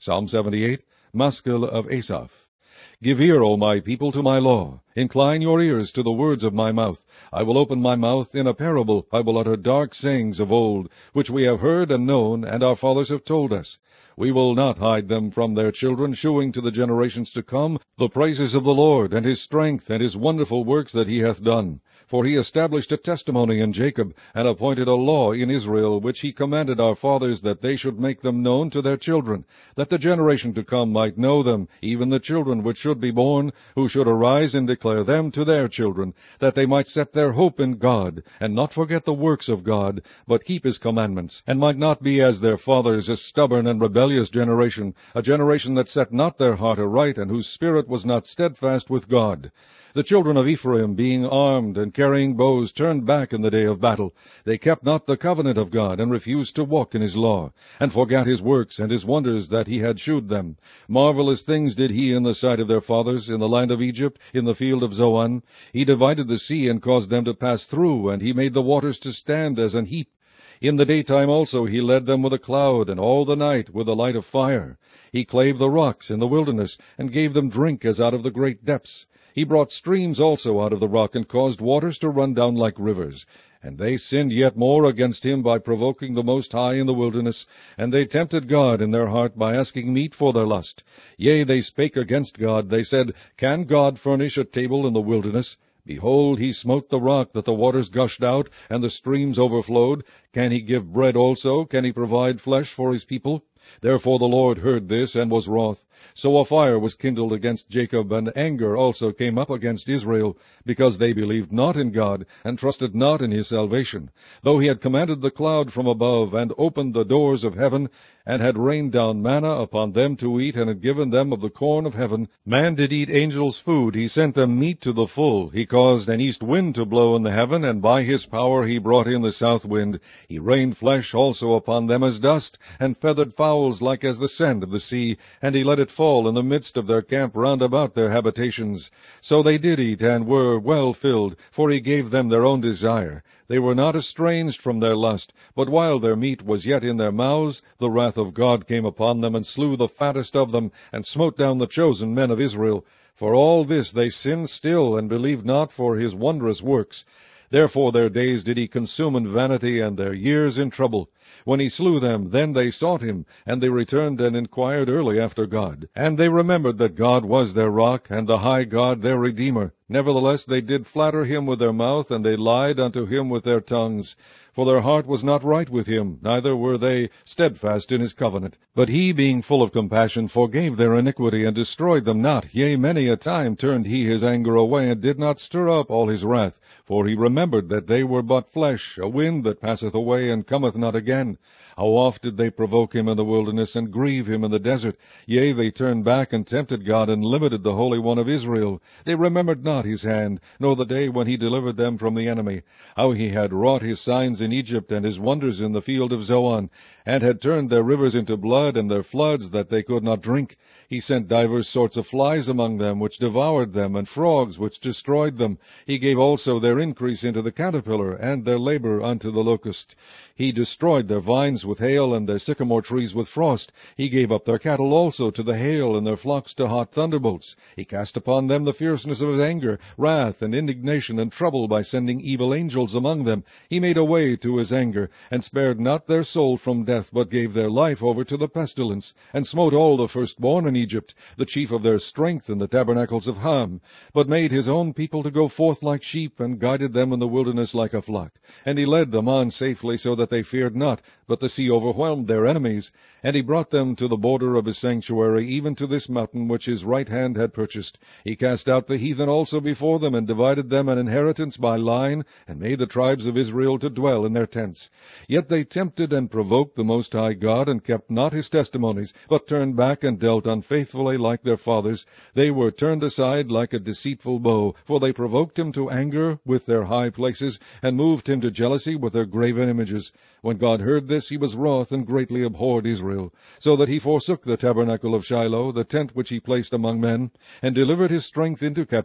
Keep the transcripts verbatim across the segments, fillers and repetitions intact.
Psalm seventy-eight, Maskil of Asaph. Give ear, O my people, to my law. Incline your ears to the words of my mouth. I will open my mouth in a parable. I will utter dark sayings of old, which we have heard and known, and our fathers have told us. We will not hide them from their children, shewing to the generations to come the praises of the Lord, and his strength, and his wonderful works that he hath done. For he established a testimony in Jacob, and appointed a law in Israel, which he commanded our fathers, that they should make them known to their children, that the generation to come might know them, even the children which should be born, who should arise and declare them to their children, that they might set their hope in God, and not forget the works of God, but keep his commandments, and might not be as their fathers, a stubborn and rebellious generation, a generation that set not their heart aright, and whose spirit was not steadfast with God. The children of Ephraim, being armed and carrying bows, turned back in the day of battle. They kept not the covenant of God, and refused to walk in his law, and forgat his works and his wonders that he had shewed them. Marvelous things did he in the sight of their fathers, in the land of Egypt, in the field of Zoan. He divided the sea, and caused them to pass through, and he made the waters to stand as an heap. In the daytime also he led them with a cloud, and all the night with a light of fire. He clave the rocks in the wilderness, and gave them drink as out of the great depths. He brought streams also out of the rock, and caused waters to run down like rivers. And they sinned yet more against him by provoking the Most High in the wilderness, and they tempted God in their heart by asking meat for their lust. Yea, they spake against God. They said, Can God furnish a table in the wilderness? Behold, he smote the rock, that the waters gushed out, and the streams overflowed. Can he give bread also? Can he provide flesh for his people? Therefore the Lord heard this, and was wroth. So a fire was kindled against Jacob, and anger also came up against Israel, because they believed not in God, and trusted not in his salvation. Though he had commanded the cloud from above, and opened the doors of heaven, and had rained down manna upon them to eat, and had given them of the corn of heaven. Man did eat angels' food, he sent them meat to the full. He caused an east wind to blow in the heaven, and by his power he brought in the south wind. He rained flesh also upon them as dust, and feathered fowls like as the sand of the sea, and he let it fall in the midst of their camp round about their habitations. So they did eat, and were well filled, for he gave them their own desire. They were not estranged from their lust, but while their meat was yet in their mouths, the wrath of God came upon them, and slew the fattest of them, and smote down the chosen men of Israel. For all this they sinned still, and believed not for his wondrous works. Therefore their days did he consume in vanity, and their years in trouble. When he slew them, then they sought him, and they returned and inquired early after God. And they remembered that God was their rock, and the high God their Redeemer. Nevertheless they did flatter him with their mouth, and they lied unto him with their tongues. For their heart was not right with him, neither were they steadfast in his covenant. But he, being full of compassion, forgave their iniquity, and destroyed them not. Yea, many a time turned he his anger away, and did not stir up all his wrath. For he remembered that they were but flesh, a wind that passeth away, and cometh not again. How oft did they provoke him in the wilderness, and grieve him in the desert? Yea, they turned back, and tempted God, and limited the Holy One of Israel. They remembered not his hand, nor the day when he delivered them from the enemy, how he had wrought his signs in Egypt, and his wonders in the field of Zoan, and had turned their rivers into blood, and their floods that they could not drink. He sent divers sorts of flies among them, which devoured them, and frogs, which destroyed them. He gave also their increase into the caterpillar, and their labor unto the locust. He destroyed their vines with hail, and their sycamore trees with frost. He gave up their cattle also to the hail, and their flocks to hot thunderbolts. He cast upon them the fierceness of his anger, wrath, and indignation, and trouble, by sending evil angels among them. He made a way to his anger, and spared not their soul from death, but gave their life over to the pestilence, and smote all the firstborn in Egypt, the chief of their strength in the tabernacles of Ham, but made his own people to go forth like sheep, and guided them in the wilderness like a flock. And he led them on safely, so that they feared not, but the sea overwhelmed their enemies. And he brought them to the border of his sanctuary, even to this mountain which his right hand had purchased. He cast out the heathen also before them, and divided them an inheritance by line, and made the tribes of Israel to dwell in their tents. Yet they tempted and provoked the Most High God, and kept not his testimonies, but turned back and dealt unfaithfully like their fathers. They were turned aside like a deceitful bow, for they provoked him to anger with their high places, and moved him to jealousy with their graven images. When God heard this, he was wroth, and greatly abhorred Israel, so that he forsook the tabernacle of Shiloh, the tent which he placed among men, and delivered his strength into captivity,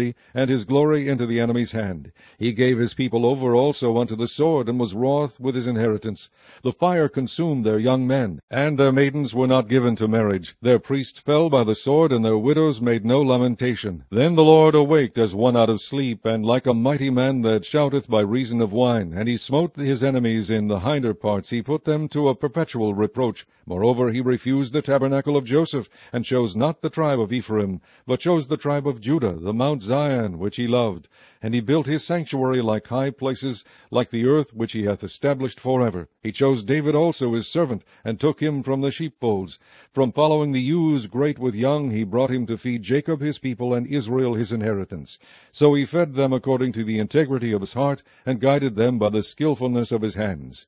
enemy, and his glory into the enemy's hand. He gave his people over also unto the sword, and was wroth with his inheritance. The fire consumed their young men, and their maidens were not given to marriage. Their priests fell by the sword, and their widows made no lamentation. Then the Lord awaked as one out of sleep, and like a mighty man that shouteth by reason of wine. And he smote his enemies in the hinder parts, he put them to a perpetual reproach. Moreover, he refused the tabernacle of Joseph, and chose not the tribe of Ephraim, but chose the tribe of Judah, the Mount Zion, which he loved. And he built his sanctuary like high places, like the earth which he hath established forever. He chose David also his servant, and took him from the sheepfolds. From following the ewes great with young, he brought him to feed Jacob his people, and Israel his inheritance. So he fed them according to the integrity of his heart, and guided them by the skillfulness of his hands.